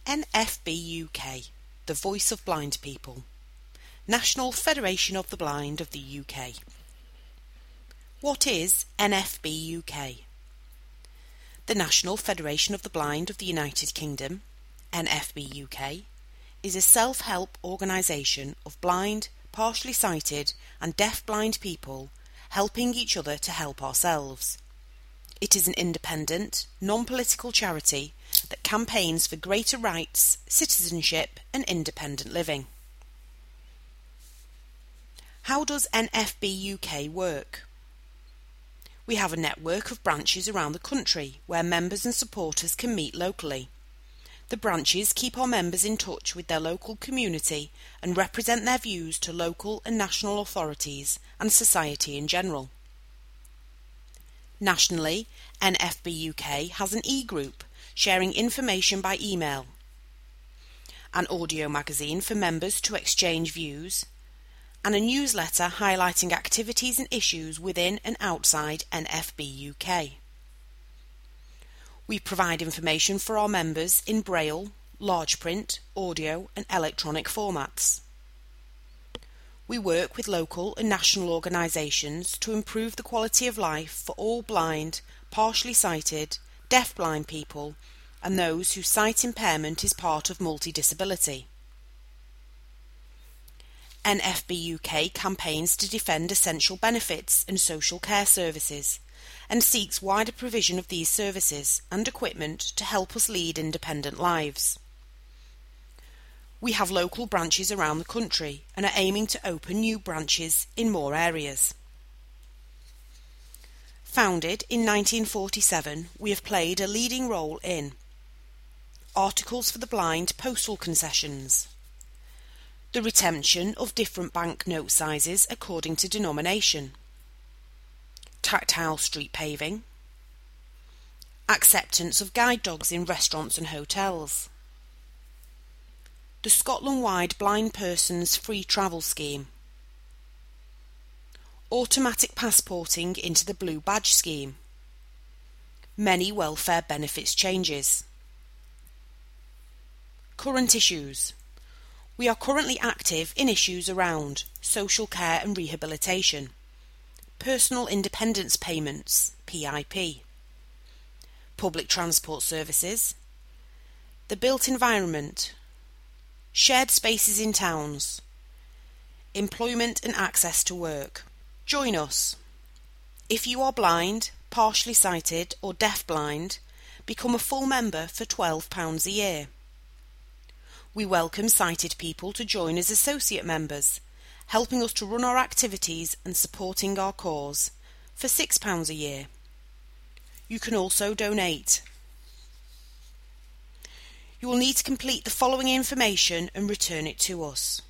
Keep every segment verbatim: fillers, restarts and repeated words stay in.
N F B U K, the voice of blind people. National Federation of the Blind of the U K. What is N F B U K? The National Federation of the Blind of the United Kingdom, N F B U K, is a self-help organisation of blind, partially sighted and deaf-blind people helping each other to help ourselves. It is an independent, non-political charity that campaigns for greater rights, citizenship and independent living. How does N F B U K work? We have a network of branches around the country where members and supporters can meet locally. The branches keep our members in touch with their local community and represent their views to local and national authorities and society in general. Nationally, N F B U K has an e-group sharing information by email, an audio magazine for members to exchange views, and a newsletter highlighting activities and issues within and outside N F B U K. We provide information for our members in Braille, large print, audio and electronic formats. We work with local and national organisations to improve the quality of life for all blind, partially sighted, deaf-blind people and those whose sight impairment is part of multidisability. N F B U K campaigns to defend essential benefits and social care services and seeks wider provision of these services and equipment to help us lead independent lives. We have local branches around the country and are aiming to open new branches in more areas. Founded in nineteen forty-seven, we have played a leading role in Articles for the Blind postal concessions, the retention of different bank note sizes according to denomination, tactile street paving, acceptance of guide dogs in restaurants and hotels, the Scotland-wide Blind Persons Free Travel Scheme, automatic passporting into the Blue Badge Scheme, many welfare benefits changes. Current issues. We are currently active in issues around social care and rehabilitation, personal independence payments, P I P, public transport services, the built environment, shared spaces in towns, employment and access to work. Join us. If you are blind, partially sighted or deaf-blind, become a full member for twelve pounds a year. We welcome sighted people to join as associate members, helping us to run our activities and supporting our cause, for six pounds a year. You can also donate. You will need to complete the following information and return it to us.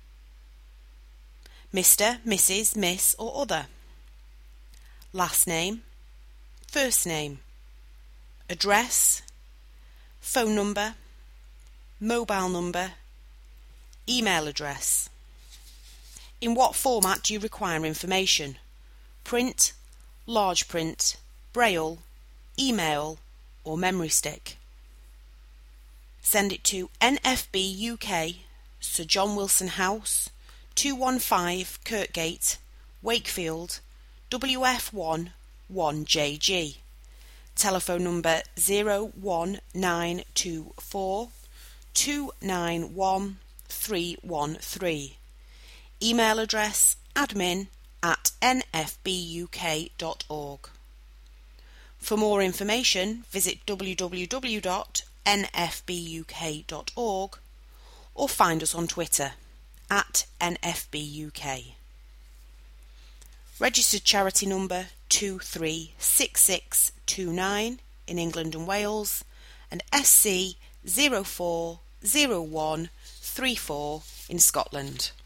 Mister, Missus, Miss or other. Last name, first name, address, phone number, mobile number, email address. In what format do you require information? Print, large print, Braille, email or memory stick? Send it to N F B U K, Sir John Wilson House, two one five Kirkgate, Wakefield, W F one one J G. Telephone number zero one nine two four two nine one three one three. Email address admin at n f b u k dot org. For more information, visit w w w dot n f b u k dot org or find us on Twitter at N F B U K. Registered charity number two three six six two nine in England and Wales and S C zero four zero one three four in Scotland.